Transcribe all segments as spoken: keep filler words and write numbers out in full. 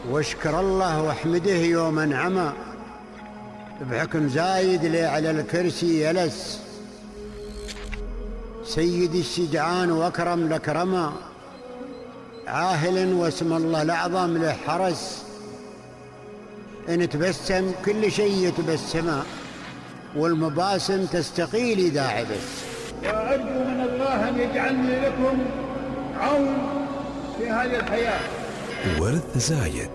واشكر الله واحمده يوم انعمى بحكم زايد لي على الكرسي يلس. سيد الشجعان واكرم الاكرما، عاهل واسم الله الاعظم له حرس. ان تبسم كل شيء يتبسما، والمباسم تستقيل اذا عبس. وارجو من الله ان يجعلني لكم عون في هذه الحياه. ورث زايد.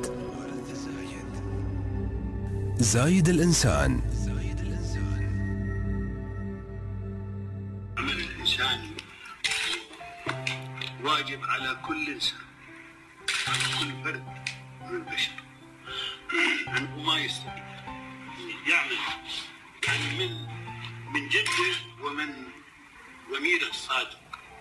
زايد الإنسان. عمل الإنسان واجب على كل إنسان، على كل فرد من البشر، أنه ما يستطيع يعمل يعني من من جده ومن ضميره الصادق.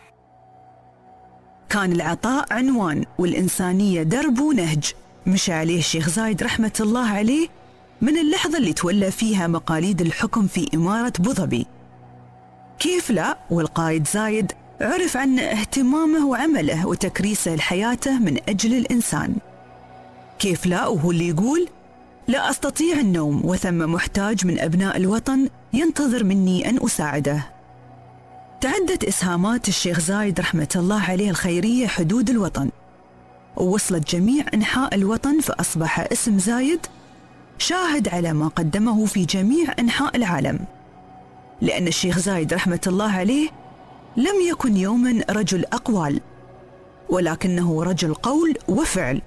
كان العطاء عنوان والإنسانية درب ونهج مشى عليه الشيخ زايد رحمة الله عليه من اللحظة اللي تولى فيها مقاليد الحكم في إمارة أبوظبي. كيف لا والقائد زايد عرف عن اهتمامه وعمله وتكريسه لحياته من أجل الإنسان. كيف لا وهو اللي يقول لا أستطيع النوم وثم محتاج من أبناء الوطن ينتظر مني أن أساعده. تعدت إسهامات الشيخ زايد رحمة الله عليه الخيرية حدود الوطن، ووصلت جميع أنحاء الوطن، فأصبح اسم زايد شاهد على ما قدمه في جميع أنحاء العالم. لأن الشيخ زايد رحمة الله عليه لم يكن يوما رجل أقوال، ولكنه رجل قول وفعل.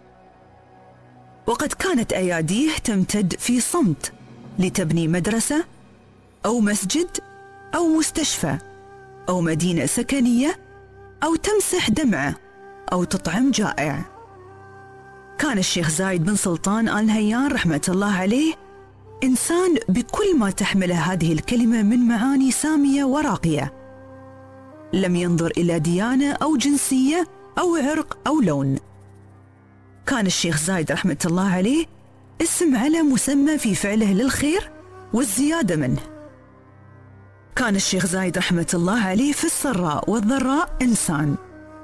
وقد كانت أياديه تمتد في صمت لتبني مدرسة أو مسجد أو مستشفى أو مدينة سكنية أو تمسح دمعة أو تطعم جائع. كان الشيخ زايد بن سلطان آل نهيان رحمة الله عليه إنسان بكل ما تحمله هذه الكلمة من معاني سامية وراقية. لم ينظر إلى ديانة أو جنسية أو عرق أو لون. كان الشيخ زايد رحمة الله عليه اسم على مسمى في فعله للخير والزيادة منه. كان الشيخ زايد رحمة الله عليه في السراء والضراء إنسان.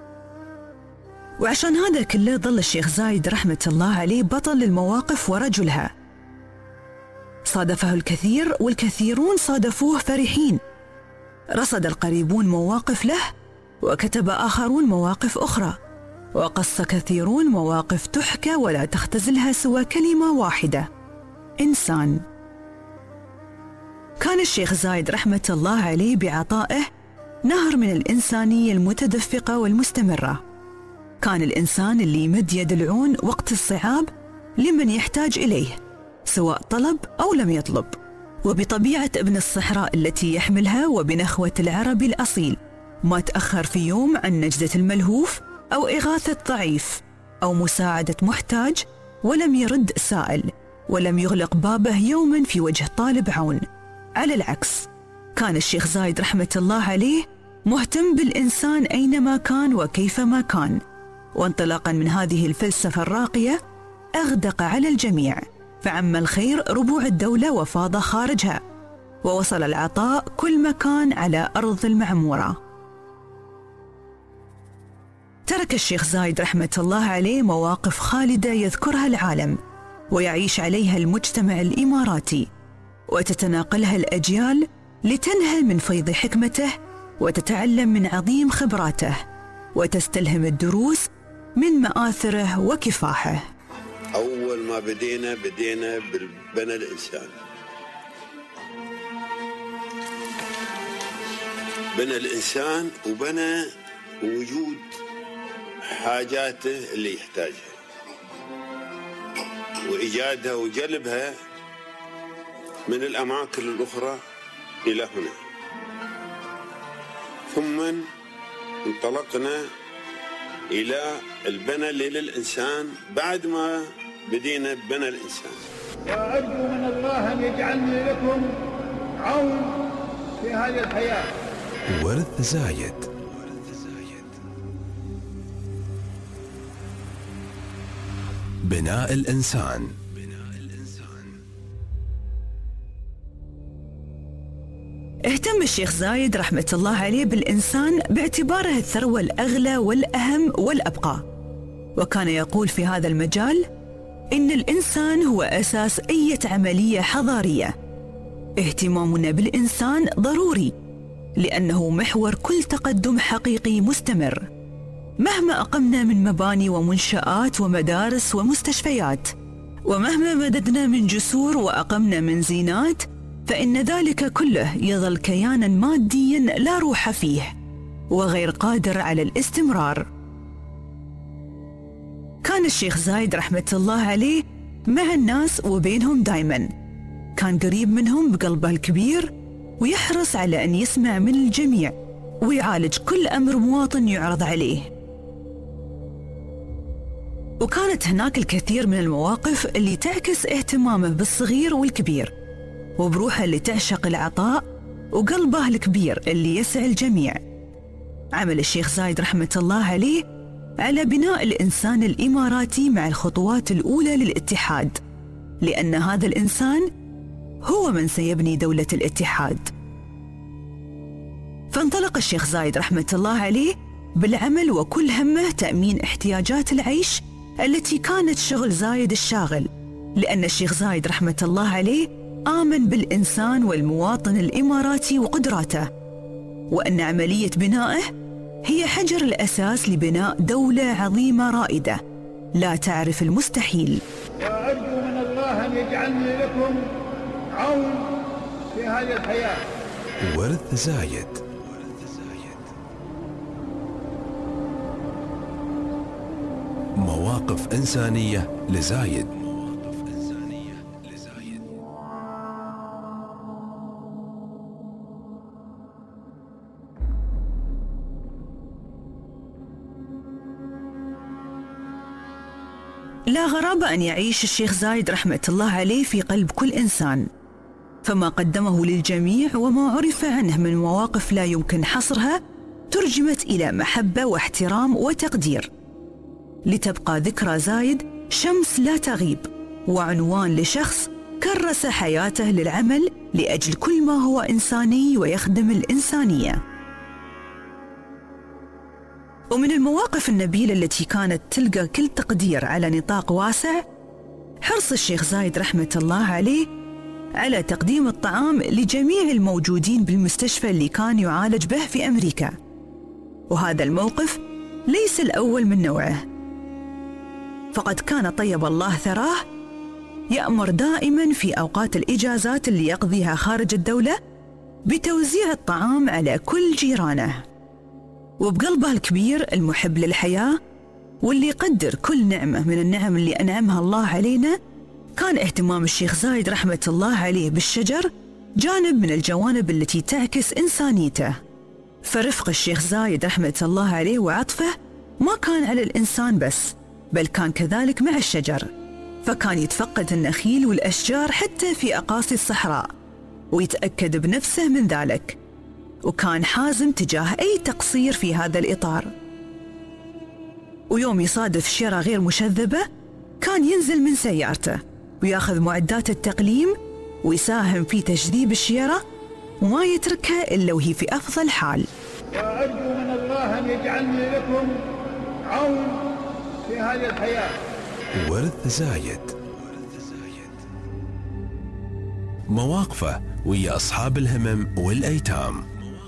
وعشان هذا كله ظل الشيخ زايد رحمة الله عليه بطل للمواقف ورجلها. صادفه الكثير والكثيرون صادفوه فرحين. رصد القريبون مواقف له، وكتب آخرون مواقف أخرى، وقص كثيرون مواقف تحكى ولا تختزلها سوى كلمة واحدة: إنسان. كان الشيخ زايد رحمة الله عليه بعطائه نهر من الإنسانية المتدفقة والمستمرة. كان الإنسان اللي يمد يد العون وقت الصعاب لمن يحتاج إليه، سواء طلب أو لم يطلب. وبطبيعة ابن الصحراء التي يحملها وبنخوة العربي الأصيل ما تأخر في يوم عن نجدة الملهوف أو إغاثة ضعيف أو مساعدة محتاج، ولم يرد سائل، ولم يغلق بابه يوما في وجه طالب عون. على العكس، كان الشيخ زايد رحمة الله عليه مهتم بالإنسان أينما كان وكيفما كان. وانطلاقا من هذه الفلسفة الراقية أغدق على الجميع، فعم الخير ربوع الدولة وفاض خارجها، ووصل العطاء كل مكان على أرض المعمورة. ترك الشيخ زايد رحمة الله عليه مواقف خالدة يذكرها العالم ويعيش عليها المجتمع الإماراتي، وتتناقلها الأجيال لتنهل من فيض حكمته وتتعلم من عظيم خبراته وتستلهم الدروس من مآثره وكفاحه. أول ما بدينا بدينا بالبنى الإنسان. بنى الإنسان وبنى وجود حاجاته اللي يحتاجها وإيجادها وجلبها من الأماكن الأخرى إلى هنا. ثم انطلقنا إلى البنى للإنسان بعد ما بدينا ببنى الإنسان. وأرجو من الله أن يجعلني لكم عون في هذه الحياة. ورث زايد. بناء الإنسان. اهتم الشيخ زايد رحمة الله عليه بالإنسان باعتباره الثروة الأغلى والأهم والأبقى، وكان يقول في هذا المجال: إن الإنسان هو أساس أي عملية حضارية. اهتمامنا بالإنسان ضروري لأنه محور كل تقدم حقيقي مستمر. مهما أقمنا من مباني ومنشآت ومدارس ومستشفيات، ومهما مددنا من جسور وأقمنا من زينات، فإن ذلك كله يظل كياناً مادياً لا روح فيه وغير قادر على الاستمرار. كان الشيخ زايد رحمة الله عليه مع الناس وبينهم دايماً، كان قريب منهم بقلبه الكبير، ويحرص على أن يسمع من الجميع ويعالج كل أمر مواطن يعرض عليه. وكانت هناك الكثير من المواقف اللي تعكس اهتمامه بالصغير والكبير، وبروحه اللي تعشق العطاء، وقلبه الكبير اللي يسع الجميع. عمل الشيخ زايد رحمة الله عليه على بناء الإنسان الإماراتي مع الخطوات الأولى للاتحاد، لأن هذا الإنسان هو من سيبني دولة الاتحاد. فانطلق الشيخ زايد رحمة الله عليه بالعمل، وكل همه تأمين احتياجات العيش التي كانت شغل زايد الشاغل، لأن الشيخ زايد رحمة الله عليه آمن بالإنسان والمواطن الإماراتي وقدراته، وأن عملية بنائه هي حجر الأساس لبناء دولة عظيمة رائدة لا تعرف المستحيل. وأرجو من الله أن يجعلني لكم عون في هذه الحياة. ورث زايد. مواقف إنسانية لزايد. لا غرابة أن يعيش الشيخ زايد رحمة الله عليه في قلب كل إنسان، فما قدمه للجميع وما عرف عنه من مواقف لا يمكن حصرها ترجمت إلى محبة واحترام وتقدير، لتبقى ذكرى زايد شمس لا تغيب، وعنوان لشخص كرس حياته للعمل لأجل كل ما هو إنساني ويخدم الإنسانية. ومن المواقف النبيلة التي كانت تلقى كل تقدير على نطاق واسع حرص الشيخ زايد رحمة الله عليه على تقديم الطعام لجميع الموجودين بالمستشفى اللي كان يعالج به في أمريكا، وهذا الموقف ليس الأول من نوعه، فقد كان طيب الله ثراه يأمر دائما في أوقات الإجازات اللي يقضيها خارج الدولة بتوزيع الطعام على كل جيرانه. وبقلبه الكبير المحب للحياة واللي يقدر كل نعمة من النعم اللي أنعمها الله علينا، كان اهتمام الشيخ زايد رحمة الله عليه بالشجر جانب من الجوانب التي تعكس إنسانيته. فرفق الشيخ زايد رحمة الله عليه وعطفه ما كان على الإنسان بس، بل كان كذلك مع الشجر، فكان يتفقد النخيل والأشجار حتى في أقاصي الصحراء ويتأكد بنفسه من ذلك، وكان حازم تجاه أي تقصير في هذا الإطار. ويوم يصادف شيرة غير مشذبة كان ينزل من سيارته وياخذ معدات التقليم ويساهم في تجذيب الشيرة وما يتركها إلا وهي في أفضل حال. وأرجو من الله أن يجعلني لكم عون في هذه الحياة. ورث زايد. مواقفه ويا أصحاب الهمم والأيتام.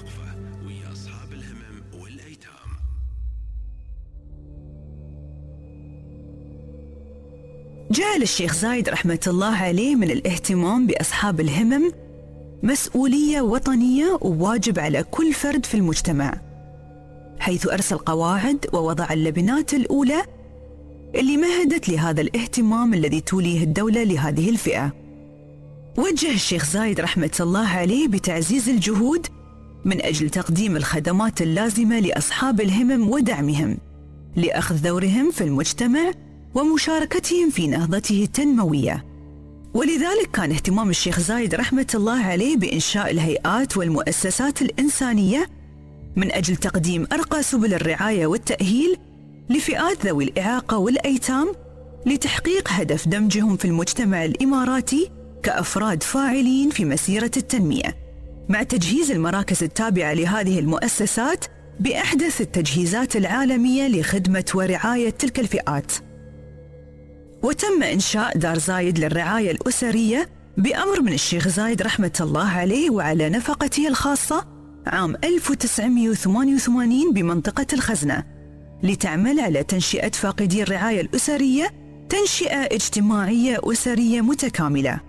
جعل الشيخ زايد رحمة الله عليه من الاهتمام بأصحاب الهمم مسؤولية وطنية وواجب على كل فرد في المجتمع، حيث أرسل قواعد ووضع اللبنات الأولى اللي مهدت لهذا الاهتمام الذي توليه الدولة لهذه الفئة. وجه الشيخ زايد رحمة الله عليه بتعزيز الجهود من أجل تقديم الخدمات اللازمة لأصحاب الهمم ودعمهم لأخذ دورهم في المجتمع ومشاركتهم في نهضته التنموية. ولذلك كان اهتمام الشيخ زايد رحمة الله عليه بإنشاء الهيئات والمؤسسات الإنسانية من أجل تقديم أرقى سبل الرعاية والتأهيل لفئات ذوي الإعاقة والأيتام لتحقيق هدف دمجهم في المجتمع الإماراتي كأفراد فاعلين في مسيرة التنمية، مع تجهيز المراكز التابعة لهذه المؤسسات بأحدث التجهيزات العالمية لخدمة ورعاية تلك الفئات. وتم إنشاء دار زايد للرعاية الأسرية بأمر من الشيخ زايد رحمة الله عليه وعلى نفقته الخاصة عام ألف وتسعمائة وثمانية وثمانين بمنطقة الخزنة، لتعمل على تنشئة فاقدي الرعاية الأسرية تنشئة اجتماعية أسرية متكاملة.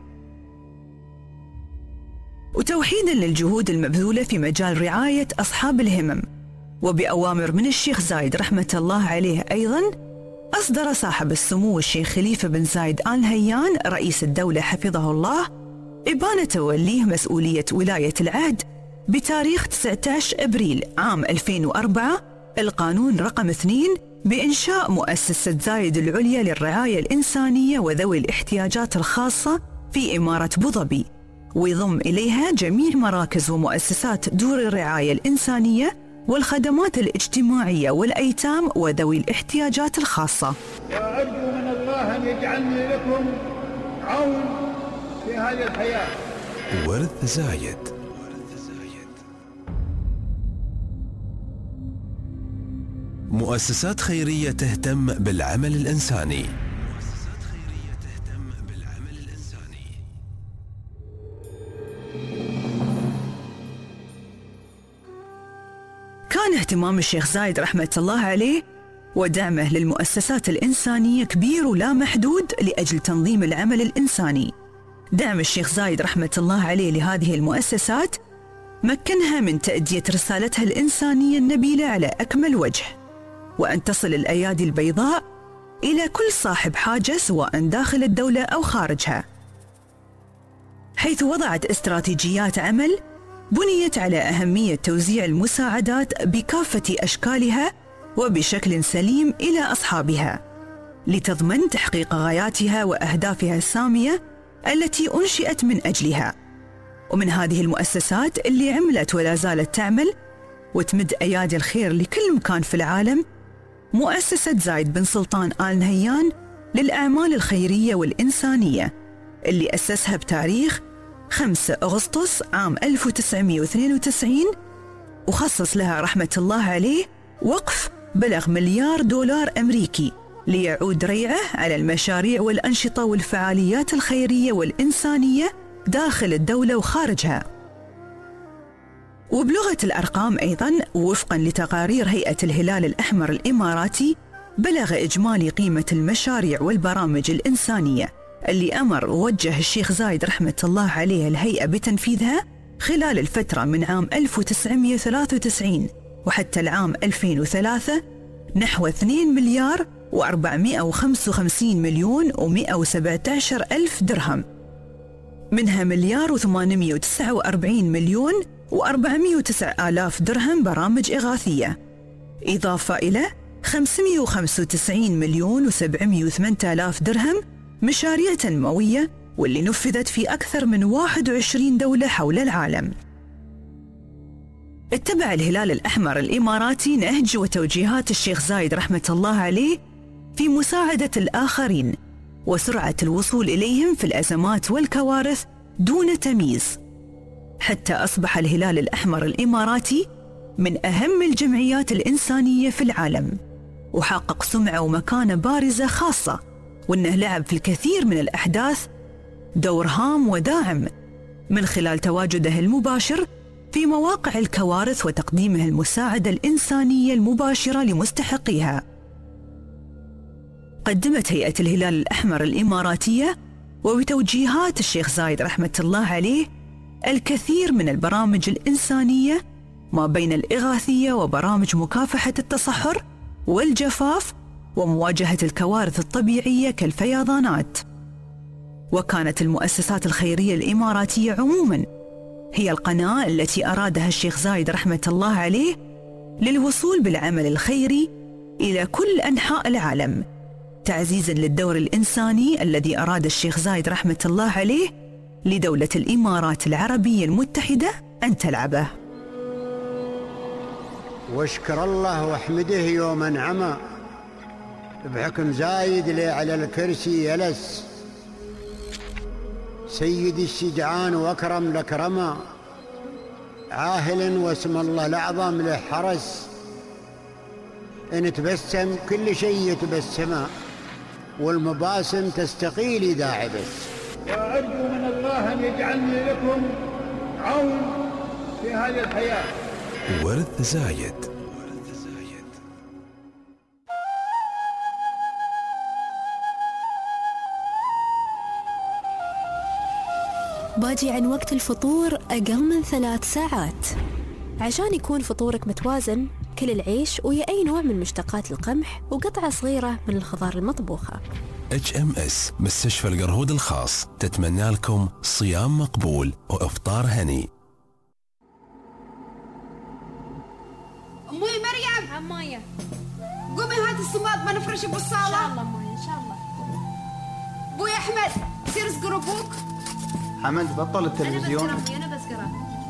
وتوحيداً للجهود المبذولة في مجال رعاية أصحاب الهمم، وبأوامر من الشيخ زايد رحمة الله عليه أيضاً، أصدر صاحب السمو الشيخ خليفة بن زايد آل نهيان رئيس الدولة حفظه الله إبانة توليه مسؤولية ولاية العهد بتاريخ تسعة عشر أبريل عام ألفين وأربعة القانون رقم اثنين بإنشاء مؤسسة زايد العليا للرعاية الإنسانية وذوي الاحتياجات الخاصة في إمارة أبوظبي، ويضم إليها جميع مراكز ومؤسسات دور الرعاية الإنسانية والخدمات الاجتماعية والأيتام وذوي الاحتياجات الخاصة. وأرجو من الله أن يجعلني لكم عون في هذه الحياة. ورث زايد. مؤسسات خيرية تهتم بالعمل الإنساني. مؤسسات خيرية تهتم بالعمل الإنساني. كان اهتمام الشيخ زايد رحمة الله عليه ودعمه للمؤسسات الإنسانية كبير ولا محدود لأجل تنظيم العمل الإنساني. دعم الشيخ زايد رحمة الله عليه لهذه المؤسسات مكنها من تأدية رسالتها الإنسانية النبيلة على أكمل وجه، وأن تصل الأيادي البيضاء إلى كل صاحب حاجة سواء داخل الدولة أو خارجها، حيث وضعت استراتيجيات عمل بنيت على أهمية توزيع المساعدات بكافة أشكالها وبشكل سليم إلى أصحابها، لتضمن تحقيق غاياتها وأهدافها السامية التي أنشئت من أجلها. ومن هذه المؤسسات اللي عملت ولا زالت تعمل وتمد أيادي الخير لكل مكان في العالم مؤسسة زايد بن سلطان آل نهيان للأعمال الخيرية والإنسانية، اللي أسسها بتاريخ خمسة أغسطس عام ألف وتسعمائة واثنين وتسعين، وخصص لها رحمة الله عليه وقف بلغ مليار دولار أمريكي ليعود ريعه على المشاريع والأنشطة والفعاليات الخيرية والإنسانية داخل الدولة وخارجها. وبلغة الأرقام أيضاً، وفقاً لتقارير هيئة الهلال الأحمر الإماراتي، بلغ إجمالي قيمة المشاريع والبرامج الإنسانية اللي أمر ووجه الشيخ زايد رحمة الله عليه الهيئة بتنفيذها خلال الفترة من عام ألف وتسعمائة وثلاثة وتسعين وحتى العام ألفين وثلاثة نحو اثنين مليار وأربعمائة وخمسة وخمسين مليون ومائة وسبعة عشر ألف درهم، منها مليار وثمانمائة وتسعة وأربعين مليون وأربعمائة وتسعة آلاف درهم برامج إغاثية، إضافة إلى خمسمائة وخمسة وتسعين مليون وسبعمائة وثمانية آلاف درهم مشاريع تنموية واللي نفذت في أكثر من واحد وعشرين دولة حول العالم. اتبع الهلال الأحمر الإماراتي نهج وتوجيهات الشيخ زايد رحمة الله عليه في مساعدة الآخرين وسرعة الوصول إليهم في الأزمات والكوارث دون تمييز، حتى أصبح الهلال الأحمر الإماراتي من أهم الجمعيات الإنسانية في العالم، وحقق سمعة ومكانة بارزة خاصة، وأنه لعب في الكثير من الأحداث دور هام وداعم من خلال تواجده المباشر في مواقع الكوارث وتقديمه المساعدة الإنسانية المباشرة لمستحقيها. قدمت هيئة الهلال الأحمر الإماراتية وبتوجيهات الشيخ زايد رحمة الله عليه الكثير من البرامج الإنسانية ما بين الإغاثية وبرامج مكافحة التصحر والجفاف ومواجهة الكوارث الطبيعية كالفيضانات. وكانت المؤسسات الخيرية الإماراتية عموماً هي القناة التي أرادها الشيخ زايد رحمة الله عليه للوصول بالعمل الخيري إلى كل أنحاء العالم، تعزيزاً للدور الإنساني الذي أراد الشيخ زايد رحمة الله عليه لدولة الإمارات العربية المتحدة أن تلعبه. واشكر الله واحمده يوم انعمى بحكم زايد لي على الكرسي يلس، سيدي الشجعان واكرم الاكرما، عاهل واسم الله الاعظم له حرس، ان تبسم كل شيء يتبسما، والمباسم تستقيل إذا عبس. وأرجو من الله أن يجعلني لكم عون في هذه الحياة. ورث زايد. باجي عن وقت الفطور أقل من ثلاث ساعات. عشان يكون فطورك متوازن، كل العيش ويا أي نوع من مشتقات القمح وقطعة صغيرة من الخضار المطبوخة. اتش ام اس مستشفى القرهود الخاص تتمنى لكم صيام مقبول وإفطار هني. أمي مريم، عم مايا قومي هات الصماد بنفرش بالصالة. إن شاء الله مايا إن شاء الله. أبوي أحمد سير اسقر أبوك. حمد بطل التلفزيون. أنا بسقر أنا بسقر.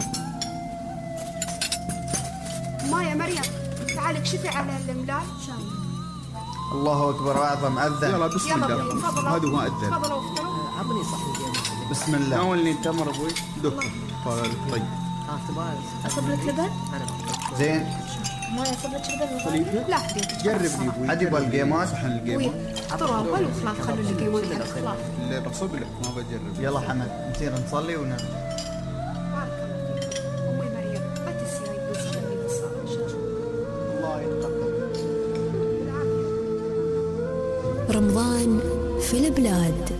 مايا مريم تعالي اكشفي على الإملاء. إن شاء الله. الله أكبر وأعظم أذن. يلا بسم يلا الله. أبوي تفضل. هذا هو أذن. تفضل وافطروا. عطني صحن بسم الله. ناولني التمر أبوي. دك. طيب. ها تبغى أصب لك لبن؟ انا زين. مايا أصب لك لبن؟ لا حبيبي. جرب لي أبوي. حد يبغى القيمات؟ صحن القيمة. افطروا أول وخلاص خلوا اللي قيمون خلاص. اللي بصب لك ما بجرب. يلا حمد نصير نصلي وننام. بارك الله فيك. أمي مريم لا تنسي هاي بنصلي بالصلاة إن شاء الله. الله يتقبل. رمضان في البلاد.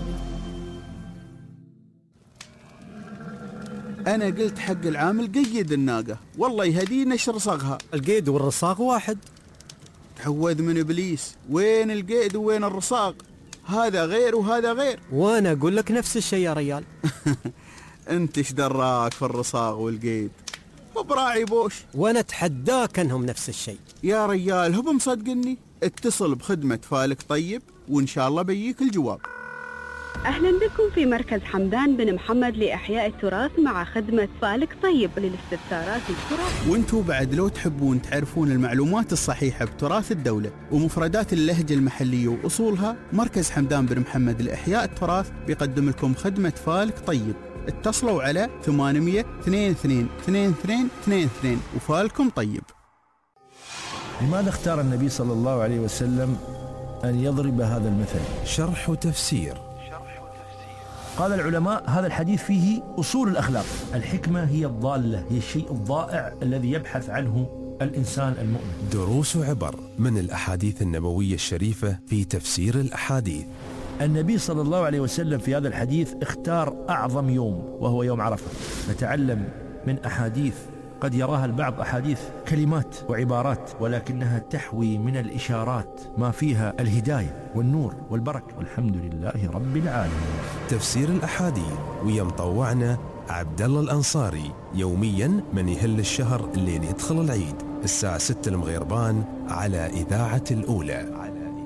أنا قلت حق العامل قيد الناقة، والله يهديه نشر صاغها. القيد والرصاق واحد. تعوذ من إبليس، وين القيد وين الرصاق؟ هذا غير وهذا غير. وانا اقول لك نفس الشيء يا ريال. انت ايش دراك في الرصاق والقيد؟ وبراعي بوش. وانا اتحداك انهم نفس الشيء. يا ريال هو مصدقني. اتصل بخدمة فالك طيب وإن شاء الله بيجيك الجواب. أهلا بكم في مركز حمدان بن محمد لإحياء التراث مع خدمة فالك طيب للاستفسارات التراث. وانتوا بعد لو تحبون تعرفون المعلومات الصحيحة بتراث الدولة ومفردات اللهجة المحلية وأصولها، مركز حمدان بن محمد لإحياء التراث بيقدم لكم خدمة فالك طيب. اتصلوا على ثمانمية اثنين اثنين اثنين اثنين اثنين اثنين وفالكم طيب. لماذا اختار النبي صلى الله عليه وسلم أن يضرب هذا المثل؟ شرح وتفسير. قال العلماء هذا الحديث فيه أصول الأخلاق. الحكمة هي الضالة، هي الشيء الضائع الذي يبحث عنه الإنسان المؤمن. دروس وعبر من الأحاديث النبوية الشريفة في تفسير الأحاديث. النبي صلى الله عليه وسلم في هذا الحديث اختار أعظم يوم وهو يوم عرفة. نتعلم من أحاديث قد يراها البعض أحاديث كلمات وعبارات، ولكنها تحوي من الإشارات ما فيها الهداية والنور والبركة، والحمد لله رب العالمين. تفسير الأحاديث ويا مطوعنا عبد الله الأنصاري يوميا من يهل الشهر اللي يدخل العيد الساعة ستة المغيربان على إذاعة الأولى.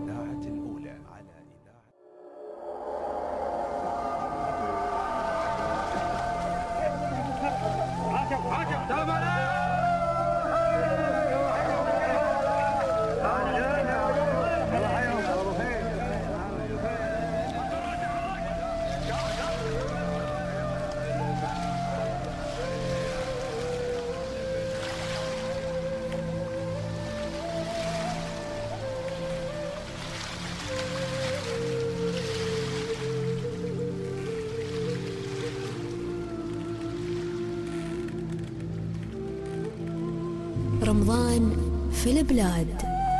رمضان في البلاد.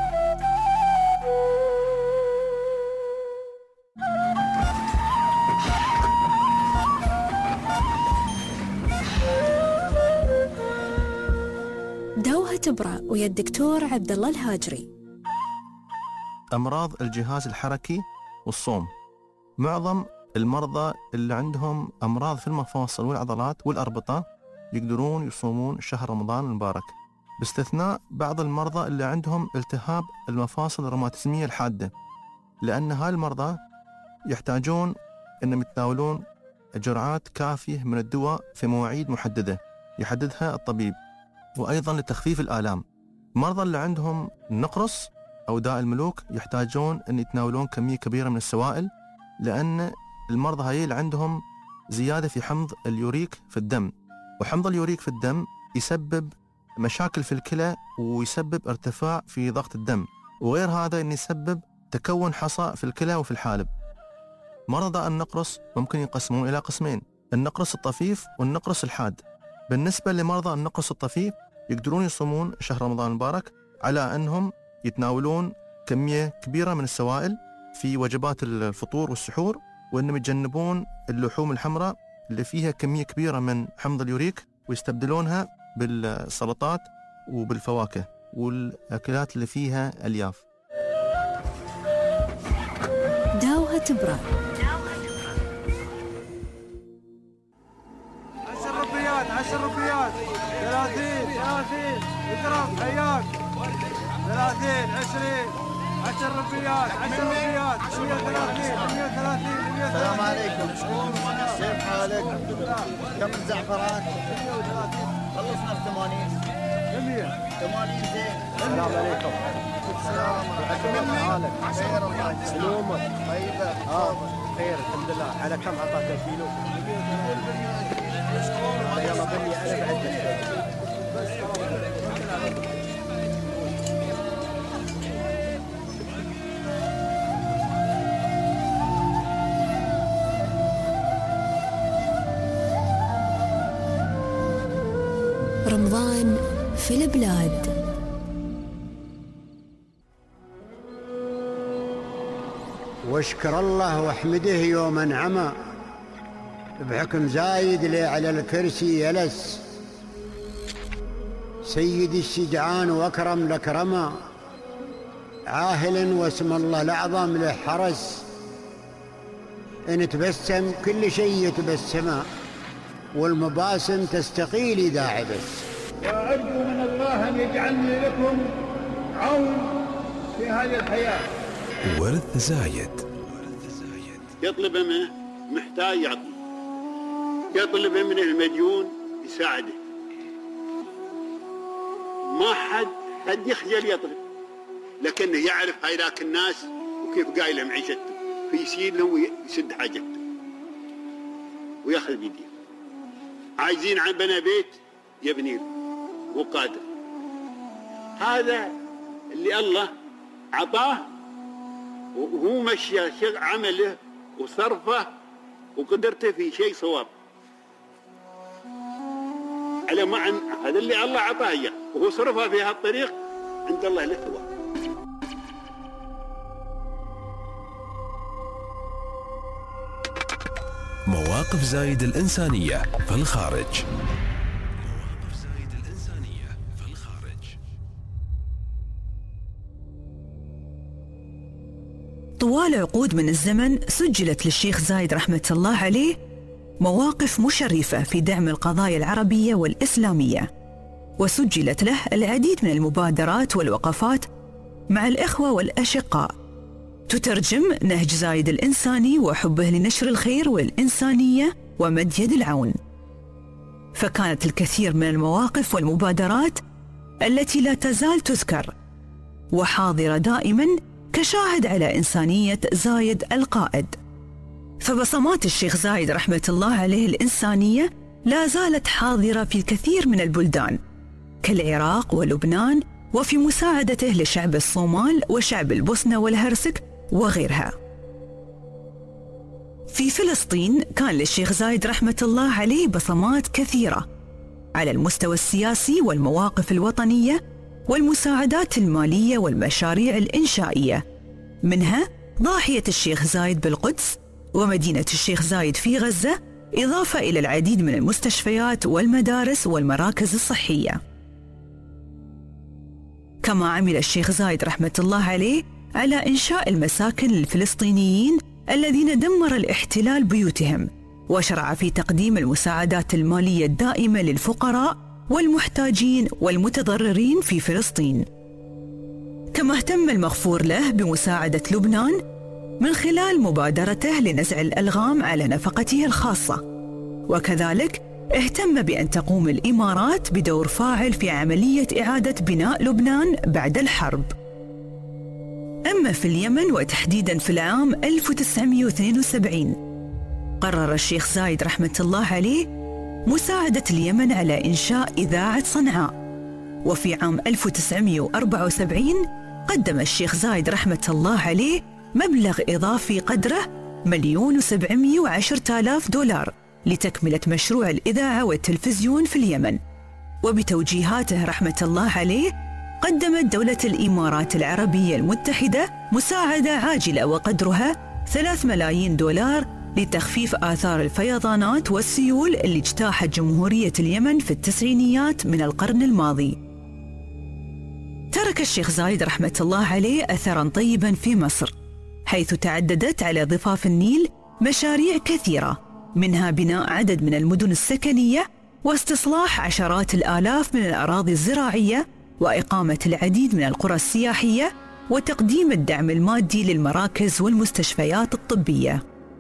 دوها تبرأ ويا الدكتور عبد الله الهاجري. أمراض الجهاز الحركي والصوم. معظم المرضى اللي عندهم أمراض في المفاصل والعضلات والأربطة يقدرون يصومون شهر رمضان المبارك، باستثناء بعض المرضى اللي عندهم التهاب المفاصل الروماتيزمية الحادة، لأن هاي المرضى يحتاجون أنهم يتناولون جرعات كافية من الدواء في مواعيد محددة يحددها الطبيب، وأيضا لتخفيف الآلام. المرضى اللي عندهم نقرس أو داء الملوك يحتاجون أن يتناولون كمية كبيرة من السوائل، لأن المرضى هاي اللي عندهم زيادة في حمض اليوريك في الدم، وحمض اليوريك في الدم يسبب مشاكل في الكلى ويسبب ارتفاع في ضغط الدم، وغير هذا أن يسبب تكون حصى في الكلى وفي الحالب. مرضى النقرس ممكن ينقسمون إلى قسمين: النقرس الطفيف والنقرس الحاد. بالنسبة لمرضى النقرس الطفيف يقدرون يصومون شهر رمضان المبارك على أنهم يتناولون كمية كبيرة من السوائل في وجبات الفطور والسحور، وأنهم يتجنبون اللحوم الحمراء اللي فيها كمية كبيرة من حمض اليوريك، ويستبدلونها بالسلطات وبالفواكه والأكلات اللي فيها ألياف. داوها تبرع. عشر ربيات عشر ربيات ثلاثين ثلاثين اضرب حياك ثلاثين عشرين عشر ربيات عشر ربيات مية وثلاثين مية وثلاثين. السلام عليكم، كيف حالك؟ كم الزعفران؟ خلصنا في ثمانين. مية ثمانين زين. السلام عليكم. السلام عليكم. حالك؟ خير الله يجزاك. سلومك طيبة. اه خير الحمد لله. على كم عطاك الكيلو؟ يلا بني انا بعد. رمضان في البلاد. واشكر الله واحمده يوم انعمى بحكم زايد لي على الكرسي يلس. سيد الشجعان واكرم الاكرما، عاهل واسم الله الاعظم له حرس. ان تبسم كل شيء يتبسما، والمباسم تستقيل اذا عبس. وارجو من الله ان يجعلني لكم عون في هذه الحياه. ورث زايد. يطلب منه محتاج يعطي، يطلب منه المديون يساعده. ما حد حد يخجل يطلب، لكنه يعرف هاي ذاك الناس وكيف قايله معيشته، فيسير له ويسد حاجته وياخذ بيديه. عايزين عن بنا بيت يبني له وقادر. هذا اللي الله عطاه، وهو مشى عمله وصرفه وقدرته في شيء صواب على ما عن هذا اللي الله عطاه اياه، وهو صرفه في هالطريق عند الله له ثواب. مواقف زايد الإنسانية في الخارج. طوال عقود من الزمن سجلت للشيخ زايد رحمة الله عليه مواقف مشرفة في دعم القضايا العربية والإسلامية، وسجلت له العديد من المبادرات والوقفات مع الإخوة والأشقاء تترجم نهج زايد الإنساني وحبه لنشر الخير والإنسانية ومد يد العون. فكانت الكثير من المواقف والمبادرات التي لا تزال تذكر وحاضرة دائماً كشاهد على إنسانية زايد القائد. فبصمات الشيخ زايد رحمة الله عليه الإنسانية لا زالت حاضرة في الكثير من البلدان كالعراق ولبنان، وفي مساعدته لشعب الصومال وشعب البوسنة والهرسك وغيرها. في فلسطين كان للشيخ زايد رحمة الله عليه بصمات كثيرة على المستوى السياسي والمواقف الوطنية والمساعدات المالية والمشاريع الإنشائية، منها ضاحية الشيخ زايد بالقدس ومدينة الشيخ زايد في غزة، إضافة إلى العديد من المستشفيات والمدارس والمراكز الصحية. كما عمل الشيخ زايد رحمة الله عليه على إنشاء المساكن للفلسطينيين الذين دمر الاحتلال بيوتهم، وشرع في تقديم المساعدات المالية الدائمة للفقراء والمحتاجين والمتضررين في فلسطين. كما اهتم المغفور له بمساعدة لبنان من خلال مبادرته لنزع الألغام على نفقته الخاصة، وكذلك اهتم بأن تقوم الإمارات بدور فاعل في عملية إعادة بناء لبنان بعد الحرب. أما في اليمن وتحديداً في العام ألف وتسعمئة واثنين وسبعين قرر الشيخ زايد رحمة الله عليه مساعدة اليمن على إنشاء إذاعة صنعاء، وفي عام ألف وتسعمئة وأربعة وسبعين قدم الشيخ زايد رحمة الله عليه مبلغ إضافي قدره مليون وسبعمية وعشرة آلاف دولار لتكملة مشروع الإذاعة والتلفزيون في اليمن. وبتوجيهاته رحمة الله عليه قدمت دولة الإمارات العربية المتحدة مساعدة عاجلة وقدرها ثلاث ملايين دولار لتخفيف آثار الفيضانات والسيول اللي اجتاحت جمهورية اليمن في التسعينيات من القرن الماضي. ترك الشيخ زايد رحمة الله عليه أثراً طيباً في مصر، حيث تعددت على ضفاف النيل مشاريع كثيرة، منها بناء عدد من المدن السكنية واستصلاح عشرات الآلاف من الأراضي الزراعية وإقامة العديد من القرى السياحية وتقديم الدعم المادي للمراكز والمستشفيات الطبية.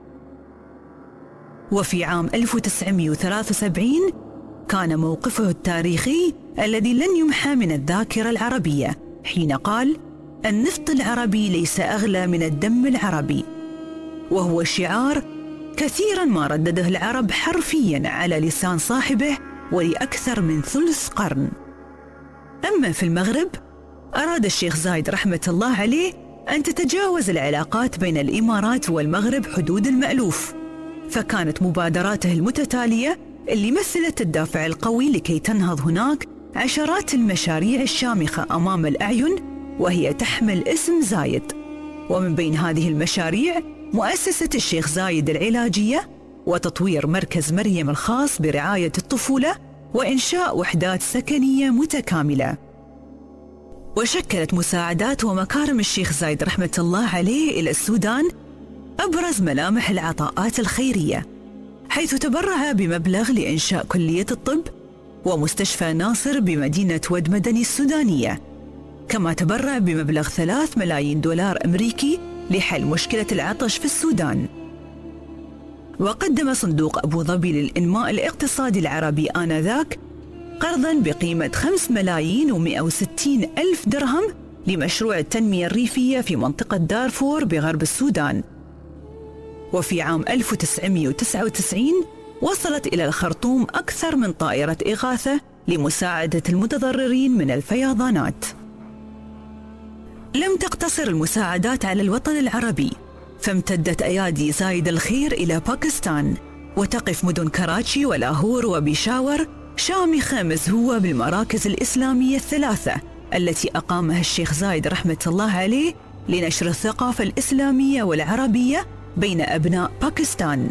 وفي عام ألف وتسعمية وثلاثة وسبعين كان موقفه التاريخي الذي لن يمحى من الذاكرة العربية حين قال: النفط العربي ليس أغلى من الدم العربي، وهو شعار كثيراً ما ردده العرب حرفياً على لسان صاحبه ولأكثر من ثلث قرن. أما في المغرب أراد الشيخ زايد رحمة الله عليه أن تتجاوز العلاقات بين الإمارات والمغرب حدود المألوف، فكانت مبادراته المتتالية اللي مثلت الدافع القوي لكي تنهض هناك عشرات المشاريع الشامخة أمام الأعين وهي تحمل اسم زايد. ومن بين هذه المشاريع مؤسسة الشيخ زايد العلاجية وتطوير مركز مريم الخاص برعاية الطفولة وإنشاء وحدات سكنية متكاملة. وشكلت مساعدات ومكارم الشيخ زايد رحمة الله عليه إلى السودان أبرز ملامح العطاءات الخيرية، حيث تبرع بمبلغ لإنشاء كلية الطب ومستشفى ناصر بمدينة ود مدني السودانية، كما تبرع بمبلغ ثلاث ملايين دولار أمريكي لحل مشكلة العطش في السودان. وقدم صندوق أبو ظبي للإنماء الاقتصادي العربي آنذاك قرضاً بقيمة خمس ملايين ومئة وستين ألف درهم لمشروع التنمية الريفية في منطقة دارفور بغرب السودان. وفي عام ألف وتسعمية وتسعة وتسعين وصلت إلى الخرطوم أكثر من طائرة إغاثة لمساعدة المتضررين من الفيضانات. لم تقتصر المساعدات على الوطن العربي، فامتدت أيادي زايد الخير إلى باكستان، وتقف مدن كراتشي ولاهور وبيشاور شامخة مزهوة بالمراكز الإسلامية الثلاثة التي أقامها الشيخ زايد رحمة الله عليه لنشر الثقافة الإسلامية والعربية بين أبناء باكستان.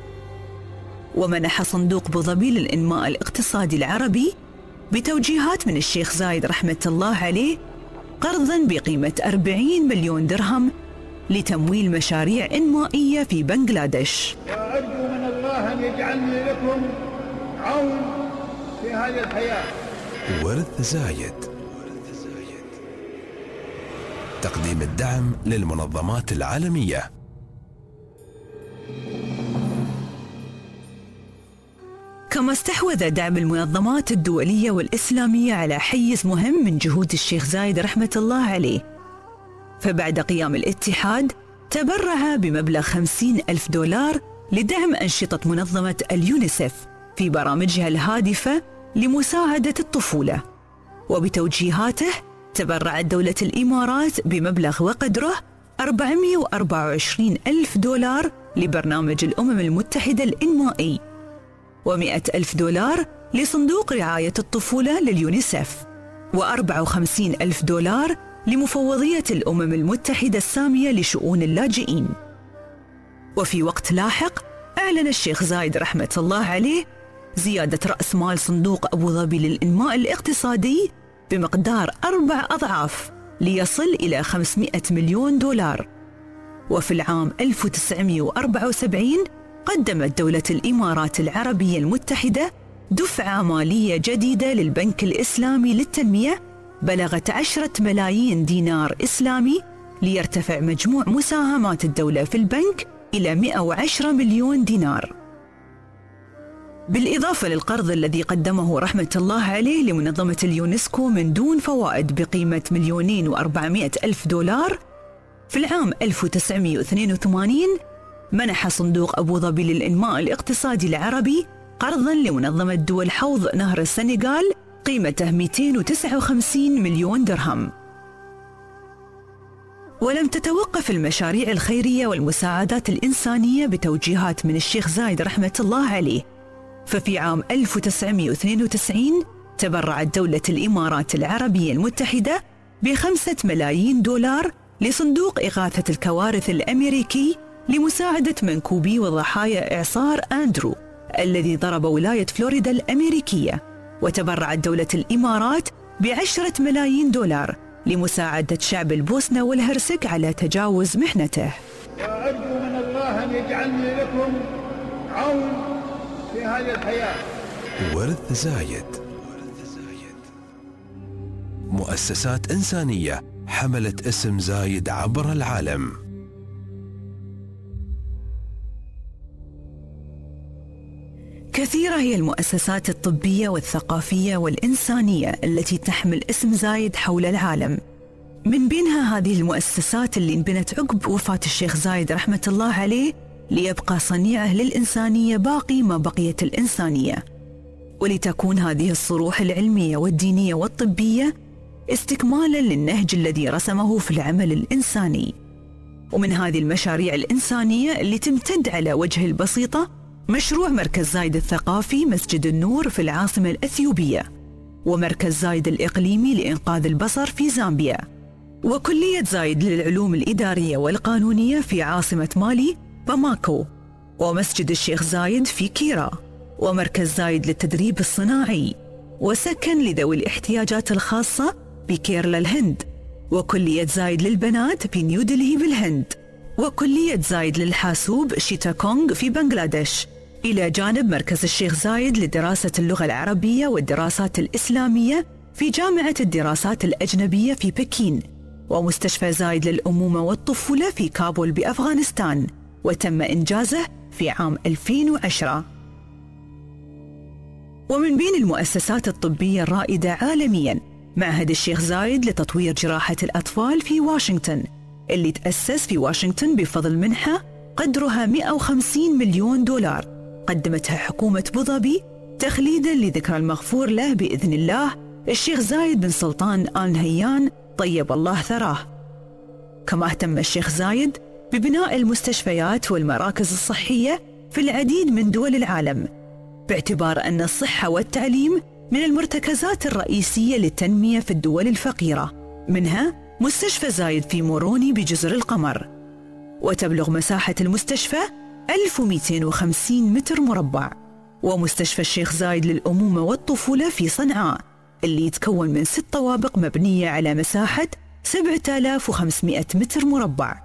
ومنح صندوق أبو ظبي للإنماء الاقتصادي العربي بتوجيهات من الشيخ زايد رحمة الله عليه قرضاً بقيمة أربعين مليون درهم لتمويل مشاريع إنمائية في بنغلاديش. وأرجو من الله أن يجعلني لكم عون في هذه الحياة. ورث زايد، تقديم الدعم للمنظمات العالمية. كما استحوذ دعم المنظمات الدولية والإسلامية على حيز مهم من جهود الشيخ زايد رحمة الله عليه، فبعد قيام الاتحاد تبرع بمبلغ خمسين ألف دولار لدعم أنشطة منظمة اليونيسف في برامجها الهادفة لمساعدة الطفولة. وبتوجيهاته تبرعت دولة الإمارات بمبلغ وقدره أربعمئة وأربعة وعشرين ألف دولار لبرنامج الأمم المتحدة الإنمائي، ومئة ألف دولار لصندوق رعاية الطفولة لليونيسف، وأربعة وخمسين ألف دولار لمفوضية الأمم المتحدة السامية لشؤون اللاجئين. وفي وقت لاحق أعلن الشيخ زايد رحمة الله عليه زيادة رأس مال صندوق أبو ظبي للإنماء الاقتصادي بمقدار أربع أضعاف ليصل إلى خمسمئة مليون دولار. وفي العام ألف وتسعمئة وأربعة وسبعين قدمت دولة الإمارات العربية المتحدة دفعة مالية جديدة للبنك الإسلامي للتنمية بلغت عشرة ملايين دينار إسلامي ليرتفع مجموع مساهمات الدولة في البنك إلى مئة وعشرة مليون دينار. بالإضافة للقرض الذي قدمه رحمة الله عليه لمنظمة اليونسكو من دون فوائد بقيمة مليونين وأربعمائة ألف دولار، في العام ألف وتسعمئة واثنين وثمانين منح صندوق أبو ظبي للإنماء الاقتصادي العربي قرضاً لمنظمة دول حوض نهر السنغال قيمته مئتين وتسعة وخمسين مليون درهم. ولم تتوقف المشاريع الخيرية والمساعدات الإنسانية بتوجيهات من الشيخ زايد رحمة الله عليه. ففي عام ألف وتسعمئة واثنين وتسعين تبرعت دولة الإمارات العربية المتحدة بخمسة ملايين دولار لصندوق إغاثة الكوارث الأمريكي لمساعدة منكوبي وضحايا إعصار أندرو الذي ضرب ولاية فلوريدا الأمريكية. وتبرعت دولة الإمارات بعشرة ملايين دولار لمساعدة شعب البوسنة والهرسك على تجاوز محنته. وأرجو من الله أن يجعلني لكم عون في هذه الحياة. ورث زايد، مؤسسات إنسانية حملت اسم زايد عبر العالم. كثيرة هي المؤسسات الطبية والثقافية والإنسانية التي تحمل اسم زايد حول العالم. من بينها هذه المؤسسات اللي انبنت عقب وفاة الشيخ زايد رحمة الله عليه ليبقى صنيعه للإنسانية باقي ما بقيت الإنسانية، ولتكون هذه الصروح العلمية والدينية والطبية استكمالاً للنهج الذي رسمه في العمل الإنساني. ومن هذه المشاريع الإنسانية اللي تمتد على وجه البسيطة مشروع مركز زايد الثقافي مسجد النور في العاصمة الأثيوبية، ومركز زايد الإقليمي لإنقاذ البصر في زامبيا، وكلية زايد للعلوم الإدارية والقانونية في عاصمة مالي باماكو، ومسجد الشيخ زايد في كيرا، ومركز زايد للتدريب الصناعي، وسكن لذوي الاحتياجات الخاصة بكيرلا الهند، وكلية زايد للبنات في نيودلهي بالهند، وكلية زايد للحاسوب شيتاكونغ في بنغلاديش، إلى جانب مركز الشيخ زايد لدراسة اللغة العربية والدراسات الإسلامية في جامعة الدراسات الأجنبية في بكين، ومستشفى زايد للأمومة والطفولة في كابول بأفغانستان، وتم إنجازه في عام ألفين وعشرة. ومن بين المؤسسات الطبية الرائدة عالمياً معهد الشيخ زايد لتطوير جراحة الأطفال في واشنطن، اللي تأسس في واشنطن بفضل منحة قدرها مئة وخمسين مليون دولار قدمتها حكومة أبوظبي تخليداً لذكرى المغفور له بإذن الله الشيخ زايد بن سلطان آل نهيان طيب الله ثراه. كما اهتم الشيخ زايد ببناء المستشفيات والمراكز الصحية في العديد من دول العالم، باعتبار أن الصحة والتعليم من المرتكزات الرئيسية للتنمية في الدول الفقيرة، منها مستشفى زايد في موروني بجزر القمر، وتبلغ مساحة المستشفى ألف ومئتين وخمسين متر مربع، ومستشفى الشيخ زايد للأمومة والطفولة في صنعاء اللي يتكون من ست طوابق مبنية على مساحة سبعة آلاف وخمسمئة متر مربع.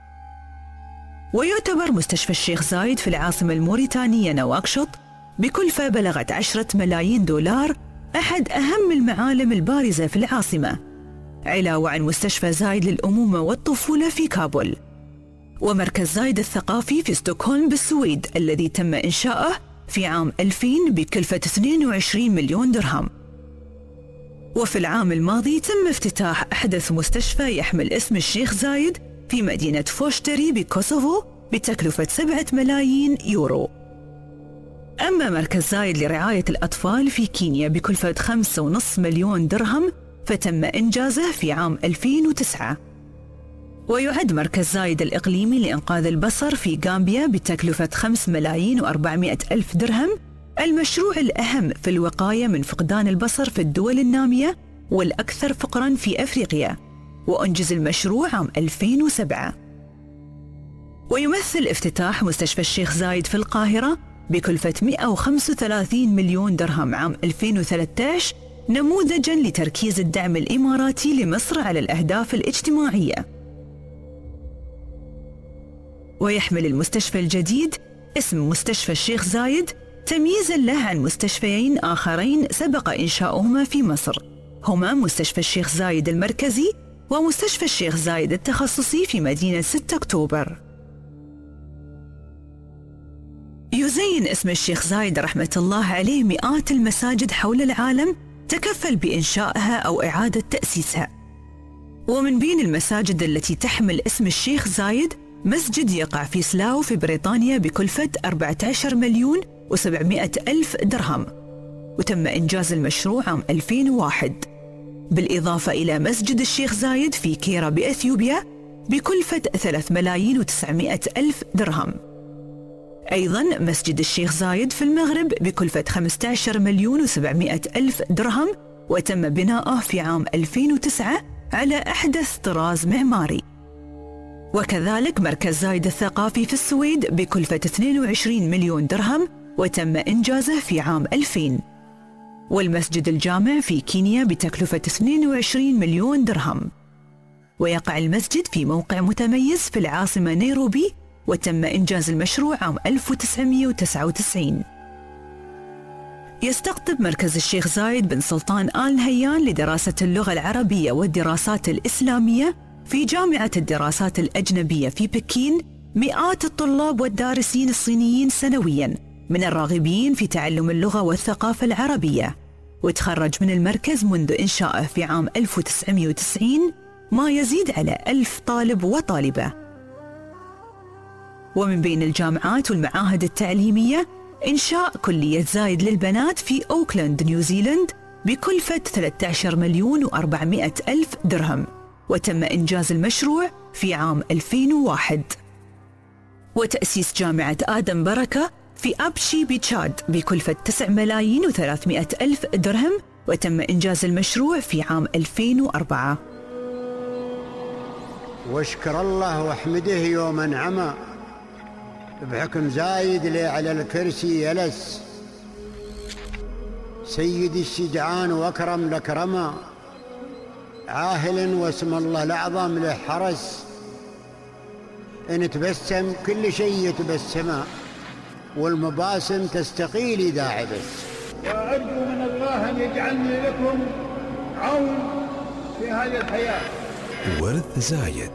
ويعتبر مستشفى الشيخ زايد في العاصمة الموريتانية نواكشوط بكلفة بلغت عشرة ملايين دولار أحد أهم المعالم البارزة في العاصمة، علاوة عن مستشفى زايد للأمومة والطفولة في كابول، ومركز زايد الثقافي في ستوكهولم بالسويد الذي تم إنشاؤه في عام ألفين بكلفة اثنين وعشرين مليون درهم. وفي العام الماضي تم افتتاح أحدث مستشفى يحمل اسم الشيخ زايد في مدينة فوشتري بكوسوفو بتكلفة سبعة ملايين يورو. أما مركز زايد لرعاية الأطفال في كينيا بكلفة خمسة ونصف مليون درهم فتم إنجازه في عام ألفين وتسعة. ويعد مركز زايد الإقليمي لإنقاذ البصر في غامبيا بتكلفة خمسة ملايين وأربعمئة ألف درهم المشروع الأهم في الوقاية من فقدان البصر في الدول النامية والأكثر فقراً في أفريقيا، وأنجز المشروع عام ألفين وسبعة. ويمثل افتتاح مستشفى الشيخ زايد في القاهرة بكلفة مئة وخمسة وثلاثين مليون درهم عام ألفين وثلاثة عشر نموذجاً لتركيز الدعم الإماراتي لمصر على الأهداف الاجتماعية. ويحمل المستشفى الجديد اسم مستشفى الشيخ زايد تمييزاً له عن مستشفيين آخرين سبق إنشاؤهما في مصر، هما مستشفى الشيخ زايد المركزي ومستشفى الشيخ زايد التخصصي في مدينة ستة أكتوبر. يزين اسم الشيخ زايد رحمة الله عليه مئات المساجد حول العالم تكفل بإنشائها أو إعادة تأسيسها. ومن بين المساجد التي تحمل اسم الشيخ زايد مسجد يقع في سلاو في بريطانيا بكلفة أربعة عشر مليون وسبعمئة ألف درهم، وتم إنجاز المشروع عام ألفين وواحد، بالإضافة إلى مسجد الشيخ زايد في كيرا بأثيوبيا بكلفة ثلاث ملايين وتسعمائة ألف درهم. أيضاً مسجد الشيخ زايد في المغرب بكلفة خمسة عشر مليون وسبعمائة ألف درهم، وتم بناؤه في عام ألفين وتسعة على أحدث طراز معماري. وكذلك مركز زايد الثقافي في السويد بكلفة اثنين وعشرين مليون درهم، وتم إنجازه في عام ألفين. والمسجد الجامع في كينيا بتكلفة اثنين وعشرين مليون درهم. ويقع المسجد في موقع متميز في العاصمة نيروبي، وتم إنجاز المشروع عام ألف وتسعمائة وتسعة وتسعين. يستقطب مركز الشيخ زايد بن سلطان آل نهيان لدراسة اللغة العربية والدراسات الإسلامية في جامعة الدراسات الأجنبية في بكين مئات الطلاب والدارسين الصينيين سنوياً من الراغبين في تعلم اللغة والثقافة العربية. وتخرج من المركز منذ إنشائه في عام ألف وتسعمائة وتسعين ما يزيد على ألف طالب وطالبة. ومن بين الجامعات والمعاهد التعليمية إنشاء كلية زايد للبنات في أوكلاند نيوزيلند بكلفة ثلاثة عشر مليون وأربعمائة ألف درهم، وتم إنجاز المشروع في عام ألفين وواحد. وتأسيس جامعة آدم بركة في أبشي بتشاد بكلفة تسعة ملايين وثلاثمائة ألف درهم، وتم إنجاز المشروع في عام ألفين وأربعة. واشكر الله واحمده يوم انعمى بحكم زايد لي على الكرسي يلس، سيد الشجعان واكرم الاكرما، عاهل واسم الله الاعظم له حرس، ان تبسم كل شيء يتبسما، والمباسم تستقيل اذا عبس. وارجو من الله ان يجعلني لكم عون في هذه الحياه. ورث زايد.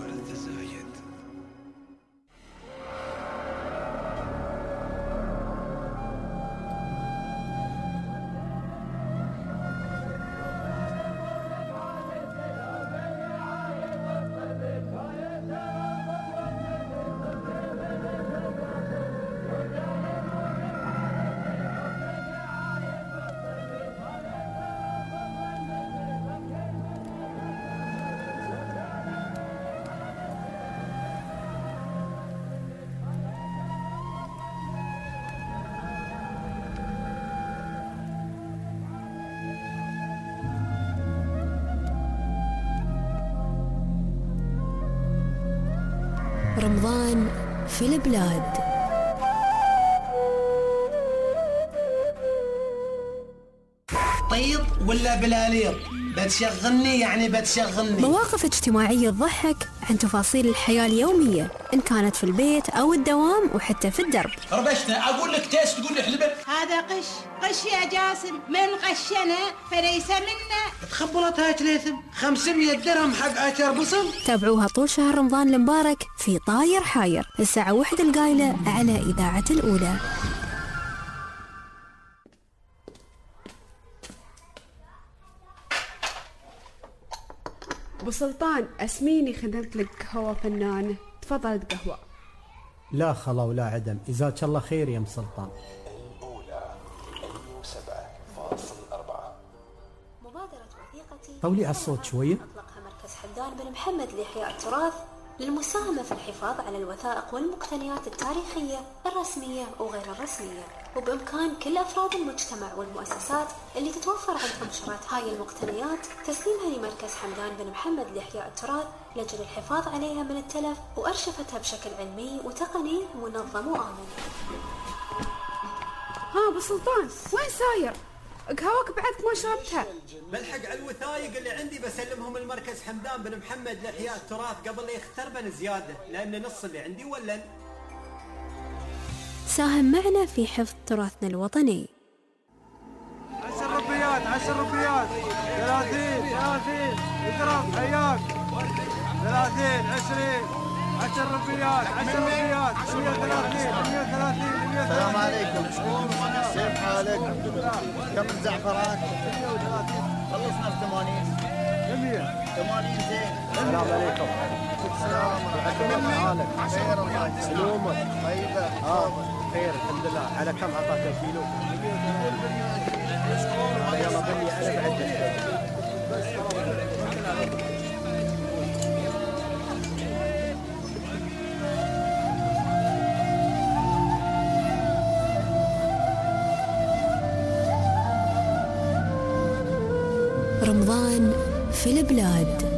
رمضان في البلاد. طيب ولا بلاليط؟ بتشغلني يعني بتشغلني. مواقف اجتماعية تضحك عن تفاصيل الحياة اليومية، إن كانت في البيت أو الدوام وحتى في الدرب. ربشنا أقول لك تيس تقول لي حلبة. هذا قش قش يا جاسم، من غشنا فليس منا. تخبلتها تليثم خمسمية درهم حق عشر بصل. تابعوها طول شهر رمضان المبارك في طاير حاير الساعة واحدة القايلة على إذاعة الأولى. أبو سلطان أسميني خدمت لك قهوة فنانة، تفضلت قهوة. لا خلا ولا عدم، جزاك الله خير يا ام سلطان. الأولى سبعة فاصل أربعة. مبادرة وثيقتي طولي على الصوت شوية. أطلقها مركز حمدان بن محمد لإحياء التراث للمساهمة في الحفاظ على الوثائق والمقتنيات التاريخية الرسمية وغير الرسمية، وبإمكان كل أفراد المجتمع والمؤسسات اللي تتوفر عندهم شرايط هاي المقتنيات تسليمها لمركز حمدان بن محمد لإحياء التراث لأجل الحفاظ عليها من التلف وأرشفتها بشكل علمي وتقني منظم وآمن. ها أبو سلطان وين ساير؟ قهوك بعدك ما شربتها. بلحق على الوثائق اللي عندي بسلمهم المركز حمدان بن محمد لإحياء التراث قبل لا يختربن زيادة، لأن نص اللي عندي ولن. ساهم معنا في حفظ تراثنا الوطني. عشر ربيات عشر ربيات ثلاثين ثلاثين اضرب حياك ثلاثين عشرين عشر ربيات عشر ربيات مية وثلاثين مية وثلاثين مية وثلاثين. السلام عليكم، كيف حالك؟ كم الزعفران؟ خلصنا في ثمانين. مية ثمانين زين. السلام عليكم. السلام عليكم. حالك؟ خير الله يسلمك. سلومك طيبة. اه خير الحمد لله. على كم عطاك الكيلو؟ يلا بني انا بعد. رمضان في البلاد.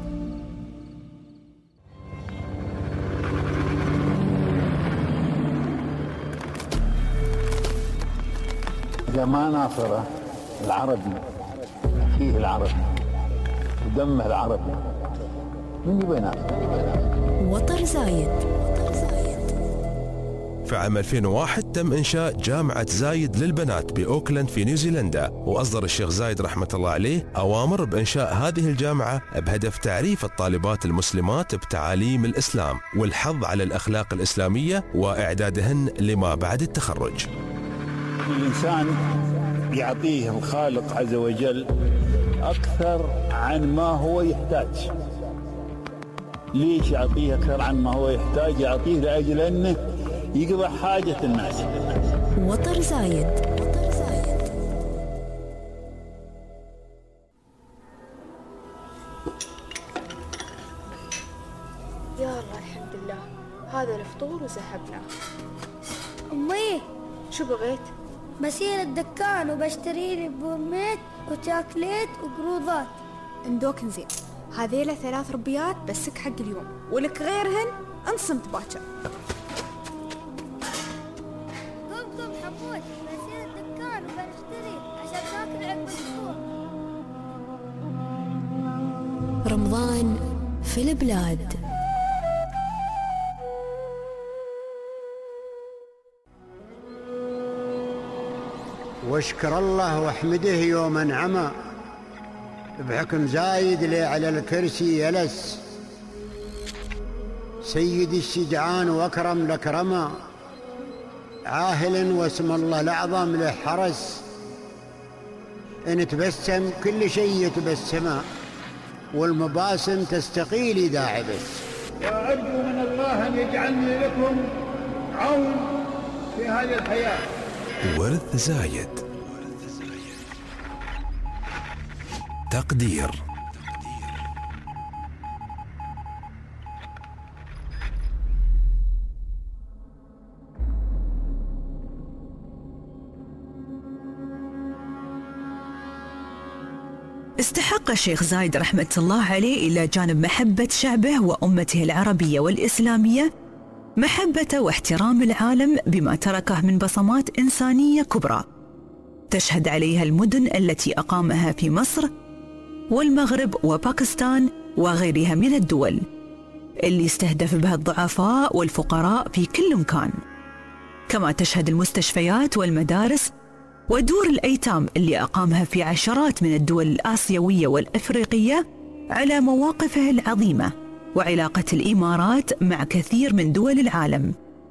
إذا ما ناصر العربي فيه العربي ودمه العربي من يبي ناصر؟ وطر زايد. في عام ألفين وواحد تم إنشاء جامعة زايد للبنات بأوكلاند في نيوزيلندا، وأصدر الشيخ زايد رحمة الله عليه أوامر بإنشاء هذه الجامعة بهدف تعريف الطالبات المسلمات بتعاليم الإسلام والحض على الأخلاق الإسلامية وإعدادهن لما بعد التخرج. الإنسان يعطيه الخالق عز وجل أكثر عن ما هو يحتاج. ليش يعطيه أكثر عن ما هو يحتاج؟ يعطيه لأجل أنه يقضي حاجة الناس. وطر زايد. يا الله الحمد لله، هذا الفطور وذهبنا. أمي شو بغيت؟ بصير الدكان وبشتري لي بورميت وشاكليت وقروضات. اندوكن زين، هذيلا ثلاث ربيات بسك حق اليوم، ولك غيرهن انصمت باكر. قم قم حمود، بصير الدكان وبنشتري عشان ناكل عقب الفطور. رمضان في البلاد. واشكر الله واحمده يوم انعمى بحكم زايد لي على الكرسي يلس. سيد الشجعان واكرم الاكرما، عاهل واسم الله الاعظم له حرس. ان تبسم كل شيء يتبسما، والمباسم تستقيل اذا عبس. وأرجو من الله أن يجعلني لكم عون في هذه الحياة. ورث زايد. تقدير. استحق الشيخ زايد رحمة الله عليه إلى جانب محبة شعبه وأمته العربية والإسلامية محبة واحترام العالم بما تركه من بصمات إنسانية كبرى تشهد عليها المدن التي أقامها في مصر والمغرب وباكستان وغيرها من الدول اللي استهدف بها الضعفاء والفقراء في كل مكان، كما تشهد المستشفيات والمدارس ودور الأيتام اللي أقامها في عشرات من الدول الآسيوية والأفريقية على مواقفه العظيمة وعلاقة الإمارات مع كثير من دول العالم،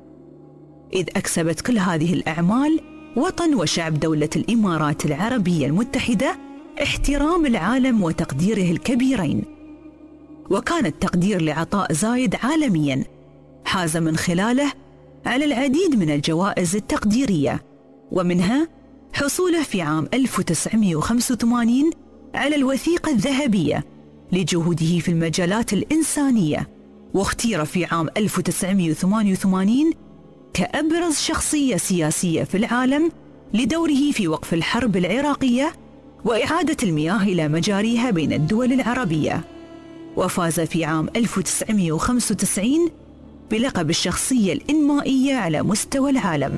إذ أكسبت كل هذه الأعمال وطن وشعب دولة الإمارات العربية المتحدة احترام العالم وتقديره الكبيرين. وكان التقدير لعطاء زايد عالمياً حاز من خلاله على العديد من الجوائز التقديرية، ومنها حصوله في عام ألف وتسعمائة وخمسة وثمانين على الوثيقة الذهبية لجهوده في المجالات الإنسانية، واختير في عام ألف وتسعمائة وثمانية وثمانين كأبرز شخصية سياسية في العالم لدوره في وقف الحرب العراقية وإعادة المياه إلى مجاريها بين الدول العربية، وفاز في عام ألف وتسعمائة وخمسة وتسعين بلقب الشخصية الإنمائية على مستوى العالم.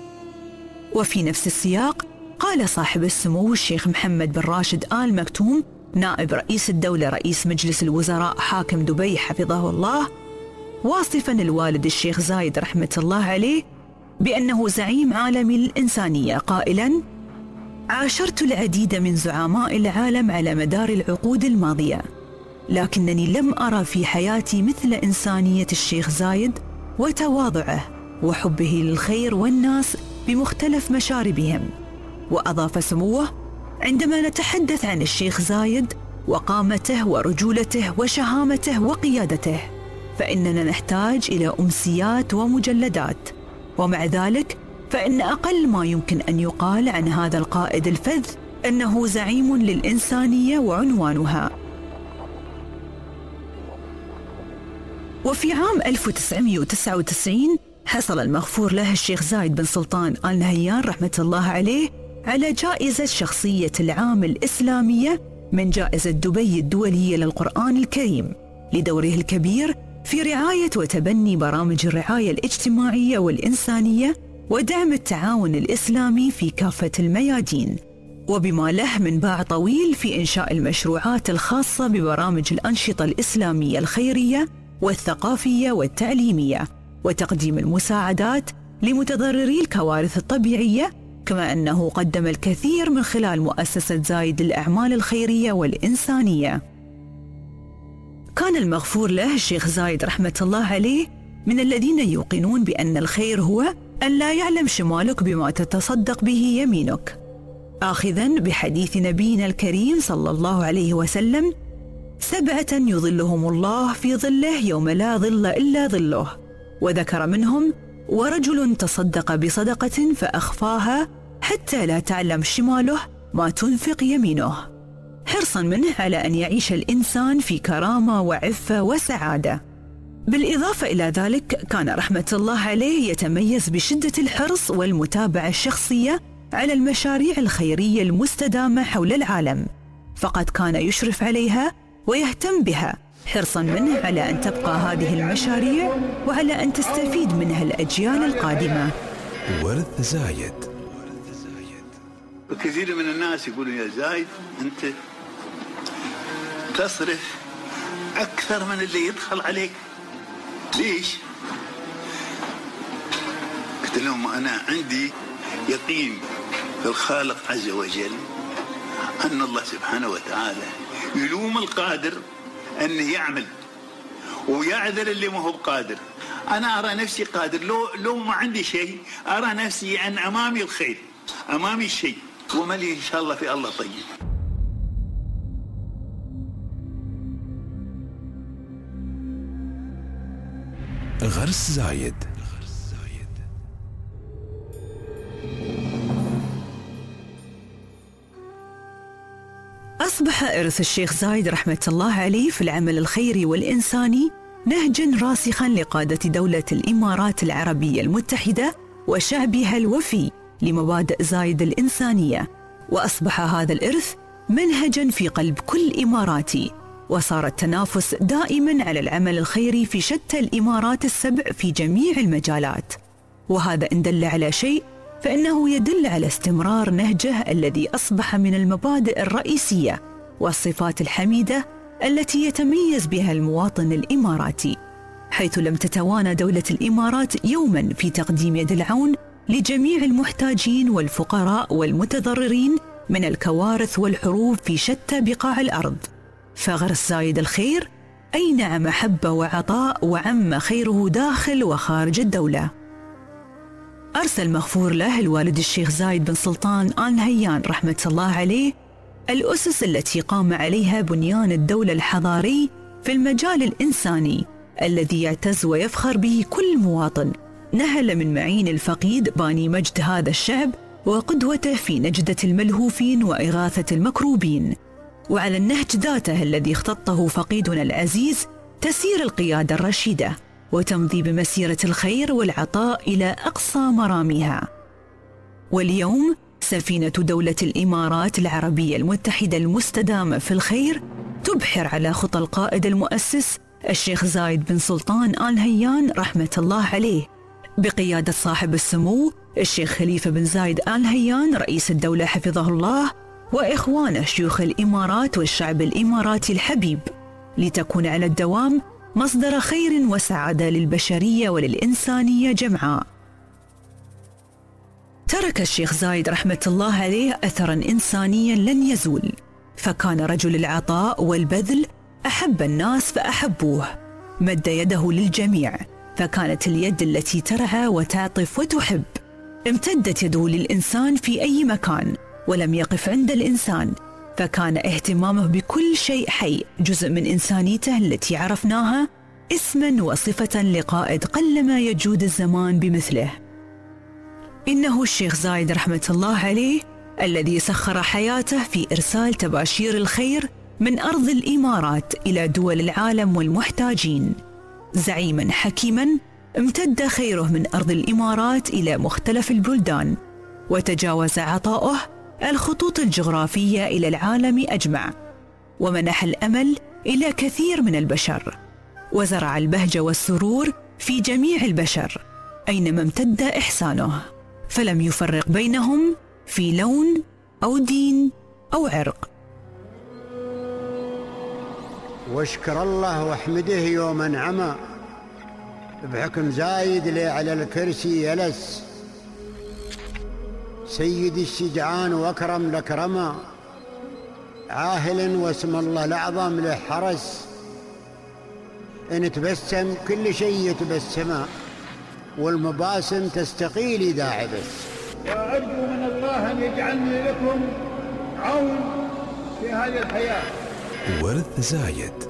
وفي نفس السياق قال صاحب السمو الشيخ محمد بن راشد آل مكتوم نائب رئيس الدولة رئيس مجلس الوزراء حاكم دبي حفظه الله، واصفاً الوالد الشيخ زايد رحمة الله عليه بأنه زعيم عالمي للإنسانية قائلاً: عاشرت العديد من زعماء العالم على مدار العقود الماضية، لكنني لم أرى في حياتي مثل إنسانية الشيخ زايد وتواضعه وحبه للخير والناس بمختلف مشاربهم. وأضاف سموه: عندما نتحدث عن الشيخ زايد وقامته ورجولته وشهامته وقيادته فإننا نحتاج إلى أمسيات ومجلدات، ومع ذلك فإن أقل ما يمكن أن يقال عن هذا القائد الفذ أنه زعيم للإنسانية وعنوانها. وفي عام ألف وتسعمائة وتسعة وتسعين حصل المغفور له الشيخ زايد بن سلطان آل نهيان رحمة الله عليه على جائزة شخصية العام الإسلامية من جائزة دبي الدولية للقرآن الكريم لدوره الكبير في رعاية وتبني برامج الرعاية الاجتماعية والإنسانية ودعم التعاون الإسلامي في كافة الميادين، وبما له من باع طويل في إنشاء المشروعات الخاصة ببرامج الأنشطة الإسلامية الخيرية والثقافية والتعليمية وتقديم المساعدات لمتضرري الكوارث الطبيعية، كما أنه قدم الكثير من خلال مؤسسة زايد للأعمال الخيرية والإنسانية. كان المغفور له الشيخ زايد رحمة الله عليه من الذين يوقنون بأن الخير هو أن لا يعلم شمالك بما تتصدق به يمينك، آخذاً بحديث نبينا الكريم صلى الله عليه وسلم: سبعة يظلهم الله في ظله يوم لا ظل إلا ظله، وذكر منهم: ورجل تصدق بصدقة فأخفاها حتى لا تعلم شماله ما تنفق يمينه، حرصاً منه على أن يعيش الإنسان في كرامة وعفة وسعادة. بالإضافة إلى ذلك كان رحمة الله عليه يتميز بشدة الحرص والمتابعة الشخصية على المشاريع الخيرية المستدامة حول العالم، فقد كان يشرف عليها ويهتم بها، حرصاً منه على أن تبقى هذه المشاريع وعلى أن تستفيد منها الأجيال القادمة. ورث زايد. وكثير من الناس يقولون: يا زايد أنت تصرف أكثر من اللي يدخل عليك، ليش؟ قلت لهم: أنا عندي يقين في الخالق عز وجل أن الله سبحانه وتعالى يلوم القادر أنه يعمل ويعذر اللي ما هو بقادر. أنا أرى نفسي قادر، لو لو ما عندي شيء أرى نفسي أن أمامي الخير، أمامي الشيء، وملي إن شاء الله في الله طيب. غرس زايد. أصبح إرث الشيخ زايد رحمة الله عليه في العمل الخيري والإنساني نهجاً راسخاً لقادة دولة الإمارات العربية المتحدة وشعبها الوفي لمبادئ زايد الإنسانية، وأصبح هذا الإرث منهجاً في قلب كل إماراتي، وصار التنافس دائماً على العمل الخيري في شتى الإمارات السبع في جميع المجالات. وهذا إن دل على شيء فإنه يدل على استمرار نهجه الذي أصبح من المبادئ الرئيسية والصفات الحميدة التي يتميز بها المواطن الإماراتي، حيث لم تتوانى دولة الإمارات يوماً في تقديم يد العون لجميع المحتاجين والفقراء والمتضررين من الكوارث والحروب في شتى بقاع الأرض. فغرس زايد الخير أينع محبة وعطاء وعم خيره داخل وخارج الدولة. أرسل مغفور له الوالد الشيخ زايد بن سلطان آل نهيان رحمة الله عليه الأسس التي قام عليها بنيان الدولة الحضاري في المجال الإنساني الذي يعتز ويفخر به كل مواطن نهل من معين الفقيد باني مجد هذا الشعب وقدوته في نجدة الملهوفين وإغاثة المكروبين. وعلى النهج ذاته الذي اختطه فقيدنا العزيز تسير القيادة الرشيدة وتمضي بمسيرة الخير والعطاء إلى أقصى مراميها. واليوم سفينة دولة الإمارات العربية المتحدة المستدامة في الخير تبحر على خطى القائد المؤسس الشيخ زايد بن سلطان آل نهيان رحمة الله عليه، بقيادة صاحب السمو الشيخ خليفة بن زايد آل نهيان رئيس الدولة حفظه الله وإخوانه شيوخ الإمارات والشعب الإماراتي الحبيب، لتكون على الدوام مصدر خير وسعادة للبشرية وللإنسانية جمعاء. ترك الشيخ زايد رحمة الله عليه أثراً إنسانياً لن يزول، فكان رجل العطاء والبذل، أحب الناس فأحبوه، مد يده للجميع فكانت اليد التي ترعى وتعطف وتحب، امتدت يده للإنسان في أي مكان ولم يقف عند الإنسان، فكان اهتمامه بكل شيء حي جزء من إنسانيته التي عرفناها اسماً وصفة لقائد قلما يجود الزمان بمثله. إنه الشيخ زايد رحمة الله عليه الذي سخر حياته في إرسال تباشير الخير من أرض الإمارات إلى دول العالم والمحتاجين، زعيماً حكيماً امتد خيره من أرض الإمارات إلى مختلف البلدان، وتجاوز عطاؤه الخطوط الجغرافية إلى العالم أجمع، ومنح الأمل إلى كثير من البشر، وزرع البهجة والسرور في جميع البشر أينما امتد إحسانه، فلم يفرق بينهم في لون أو دين أو عرق. واشكر الله واحمده يوم انعمى بحكم زايد لي على الكرسي يلس، سيد الشجعان واكرم الاكرما، عاهل واسم الله الاعظم له حرس، ان تبسم كل شيء يتبسما، والمباسم تستقيل اذا عبس. وارجو من الله ان يجعلني لكم عون في هذه الحياه. ورث زايد